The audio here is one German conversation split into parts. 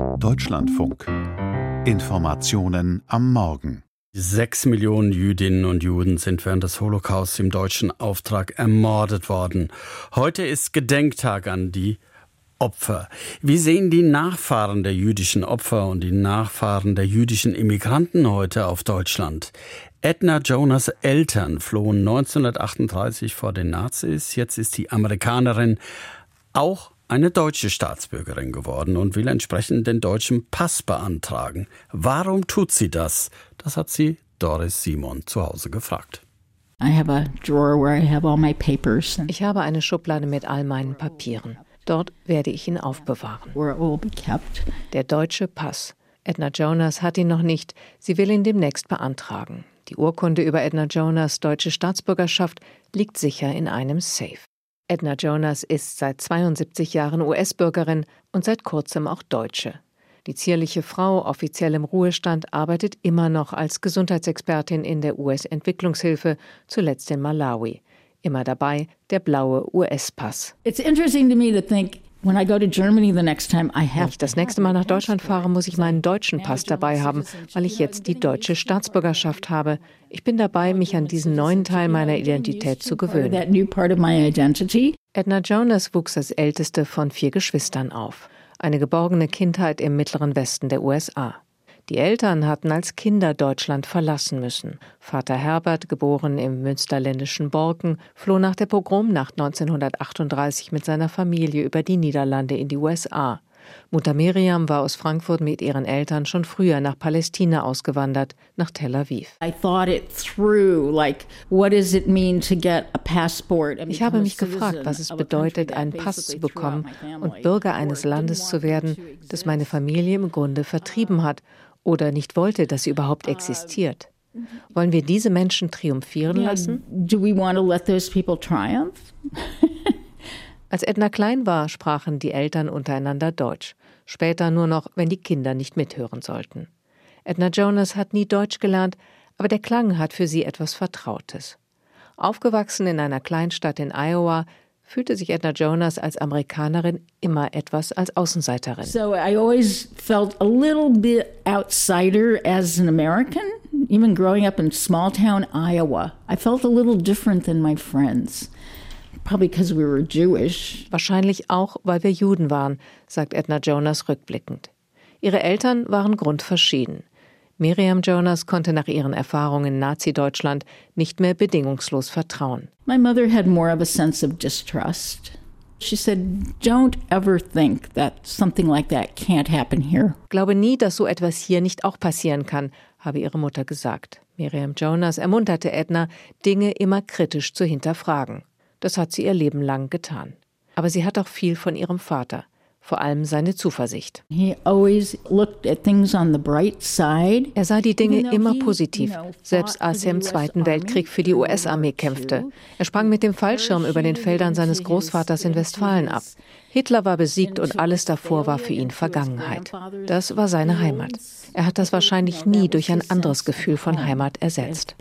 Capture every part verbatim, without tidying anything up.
Deutschlandfunk. Informationen am Morgen. Sechs Millionen Jüdinnen und Juden sind während des Holocaust im deutschen Auftrag ermordet worden. Heute ist Gedenktag an die Opfer. Wie sehen die Nachfahren der jüdischen Opfer und die Nachfahren der jüdischen Immigranten heute auf Deutschland? Edna Jonas' Eltern flohen neunzehnhundertachtunddreißig vor den Nazis. Jetzt ist die Amerikanerin auch eine deutsche Staatsbürgerin geworden und will entsprechend den deutschen Pass beantragen. Warum tut sie das? Das hat sie Doris Simon zu Hause gefragt. I have a drawer where I have all my papers. Ich habe eine Schublade mit all meinen Papieren. Dort werde ich ihn aufbewahren. Where it will be kept. Der deutsche Pass. Edna Jonas hat ihn noch nicht. Sie will ihn demnächst beantragen. Die Urkunde über Edna Jonas' deutsche Staatsbürgerschaft liegt sicher in einem Safe. Edna Jonas ist seit zweiundsiebzig Jahren U S-Bürgerin und seit kurzem auch Deutsche. Die zierliche Frau, offiziell im Ruhestand, arbeitet immer noch als Gesundheitsexpertin in der U S-Entwicklungshilfe, zuletzt in Malawi. Immer dabei der blaue U S-Pass. It's interesting to me to think, when I go to Germany the next time, I have. Wenn ich das nächste Mal nach Deutschland fahre, muss ich meinen deutschen Pass dabei haben, weil ich jetzt die deutsche Staatsbürgerschaft habe. Ich bin dabei, mich an diesen neuen Teil meiner Identität zu gewöhnen. Edna Jonas wuchs als älteste von vier Geschwistern auf. Eine geborgene Kindheit im mittleren Westen der U S A. Die Eltern hatten als Kinder Deutschland verlassen müssen. Vater Herbert, geboren im münsterländischen Borken, floh nach der Pogromnacht neunzehnhundertachtunddreißig mit seiner Familie über die Niederlande in die U S A. Mutter Miriam war aus Frankfurt mit ihren Eltern schon früher nach Palästina ausgewandert, nach Tel Aviv. I thought it through, like, what does it mean to get a passport? Ich habe mich gefragt, was es bedeutet, einen Pass zu bekommen und Bürger eines Landes zu werden, das meine Familie im Grunde vertrieben hat oder nicht wollte, dass sie überhaupt existiert. Wollen wir diese Menschen triumphieren lassen? Do we want to let those people triumph? Als Edna klein war, sprachen die Eltern untereinander Deutsch. Später nur noch, wenn die Kinder nicht mithören sollten. Edna Jonas hat nie Deutsch gelernt, aber der Klang hat für sie etwas Vertrautes. Aufgewachsen in einer Kleinstadt in Iowa, fühlte sich Edna Jonas als Amerikanerin immer etwas als Außenseiterin. So I always felt a little bit outsider as an American. Even growing up in small town Iowa, I felt a little different than my friends. Probably because we were Jewish. Wahrscheinlich auch, weil wir Juden waren, sagt Edna Jonas rückblickend. Ihre Eltern waren grundverschieden. Miriam Jonas konnte nach ihren Erfahrungen in Nazi-Deutschland nicht mehr bedingungslos vertrauen. My mother had more of a sense of distrust. She said, don't ever think that something like that can't happen here. Glaube nie, dass so etwas hier nicht auch passieren kann, habe ihre Mutter gesagt. Miriam Jonas ermunterte Edna, Dinge immer kritisch zu hinterfragen. Das hat sie ihr Leben lang getan. Aber sie hat auch viel von ihrem Vater. Vor allem seine Zuversicht. He always looked at things on the bright side. Er sah die Dinge immer positiv, selbst als er im Zweiten Weltkrieg für die U S-Armee kämpfte. Er sprang mit dem Fallschirm über den Feldern seines Großvaters in Westfalen ab. Hitler war besiegt und alles davor war für ihn Vergangenheit. Das war seine Heimat. Er hat das wahrscheinlich nie durch ein anderes Gefühl von Heimat ersetzt.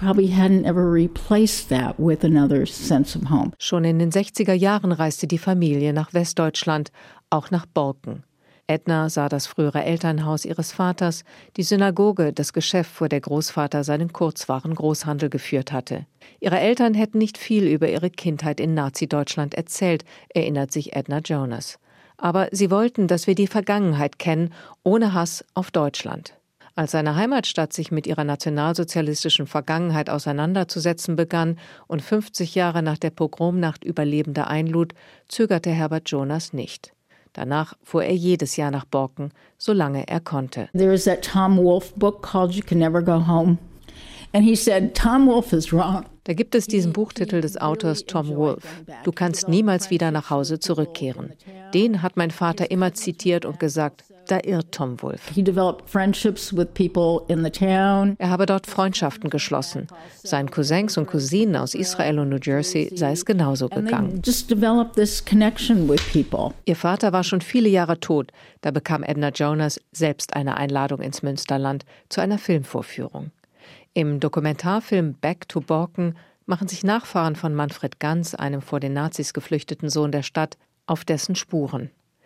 Schon in den sechziger Jahren reiste die Familie nach Westdeutschland, auch nach Borken. Edna sah das frühere Elternhaus ihres Vaters, die Synagoge, das Geschäft, wo der Großvater seinen Kurzwaren-Großhandel geführt hatte. Ihre Eltern hätten nicht viel über ihre Kindheit in Nazi-Deutschland erzählt, erinnert sich Edna Jonas. Aber sie wollten, dass wir die Vergangenheit kennen, ohne Hass auf Deutschland. Als seine Heimatstadt sich mit ihrer nationalsozialistischen Vergangenheit auseinanderzusetzen begann und fünfzig Jahre nach der Pogromnacht Überlebende einlud, zögerte Herbert Jonas nicht. Danach fuhr er jedes Jahr nach Borken, solange er konnte. There is that Tom Wolfe book called You Can Never Go Home. And he said, Tom Wolfe is wrong. Da gibt es diesen Buchtitel des Autors Tom Wolfe. Du kannst niemals wieder nach Hause zurückkehren. Den hat mein Vater immer zitiert und gesagt, da irrt Tom Wolfe. He developed friendships with people in the town. Er habe dort Freundschaften geschlossen. Seinen Cousins und Cousinen aus Israel und New Jersey sei es genauso gegangen. Just developed this connection with people. Ihr Vater war schon viele Jahre tot. Da bekam Edna Jonas selbst eine Einladung ins Münsterland zu einer Filmvorführung. Im Dokumentarfilm Back to Borken machen sich Nachfahren von Manfred Ganz, einem vor den Nazis geflüchteten Sohn der Stadt, auf dessen Spuren.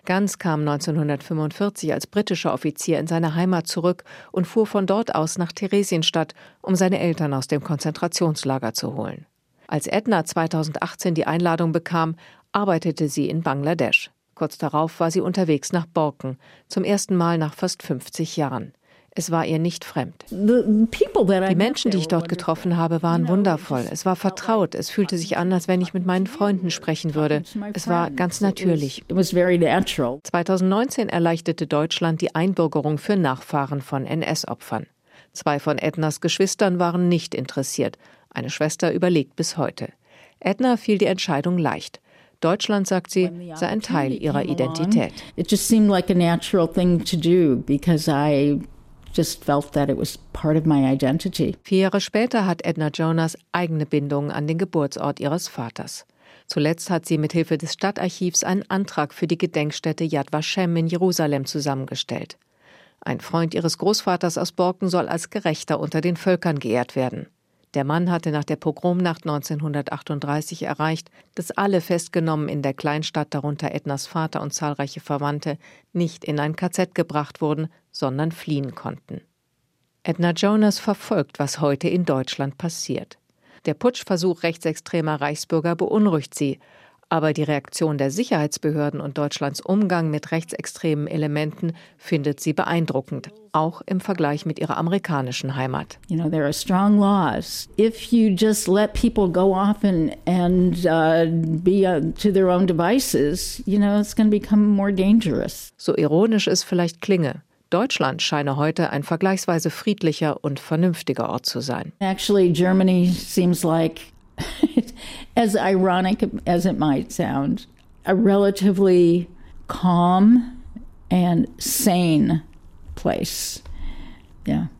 Gans kam neunzehnhundertfünfundvierzig als britischer Offizier in seine Heimat zurück und fuhr von dort aus nach Theresienstadt, um seine Eltern aus dem Konzentrationslager zu holen. Als Edna zweitausendachtzehn die Einladung bekam, arbeitete sie in Bangladesch. Kurz darauf war sie unterwegs nach Borken, zum ersten Mal nach fast fünfzig Jahren. Es war ihr nicht fremd. Die Menschen, die ich dort getroffen habe, waren wundervoll. Es war vertraut. Es fühlte sich an, als wenn ich mit meinen Freunden sprechen würde. Es war ganz natürlich. zweitausendneunzehn erleichterte Deutschland die Einbürgerung für Nachfahren von N S-Opfern. Zwei von Ednas Geschwistern waren nicht interessiert. Eine Schwester überlegt bis heute. Edna fiel die Entscheidung leicht. Deutschland, sagt sie, sei ein Teil ihrer Identität. It just seemed like a natural thing to do because I just felt that it was part of my identity. Vier Jahre später hat Edna Jonas eigene Bindungen an den Geburtsort ihres Vaters. Zuletzt hat sie mit Hilfe des Stadtarchivs einen Antrag für die Gedenkstätte Yad Vashem in Jerusalem zusammengestellt. Ein Freund ihres Großvaters aus Borken soll als Gerechter unter den Völkern geehrt werden. Der Mann hatte nach der Pogromnacht neunzehnhundertachtunddreißig erreicht, dass alle Festgenommen in der Kleinstadt, darunter Ednas Vater und zahlreiche Verwandte, nicht in ein K Z gebracht wurden, sondern fliehen konnten. Edna Jonas verfolgt, was heute in Deutschland passiert. Der Putschversuch rechtsextremer Reichsbürger beunruhigt sie. Aber die Reaktion der Sicherheitsbehörden und Deutschlands Umgang mit rechtsextremen Elementen findet sie beeindruckend, auch im Vergleich mit ihrer amerikanischen Heimat. You know, there are strong laws. If you just let people go off and and uh, be uh, to their own devices, you know, it's going to become more dangerous. So ironisch es vielleicht klinge, Deutschland scheine heute ein vergleichsweise friedlicher und vernünftiger Ort zu sein. Actually, Germany seems like, as ironic as it might sound, a relatively calm and sane place. Yeah.